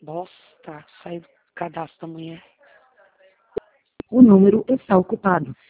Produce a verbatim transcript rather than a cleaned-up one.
Bosta, sai do cadastro da mulher. O número está ocupado.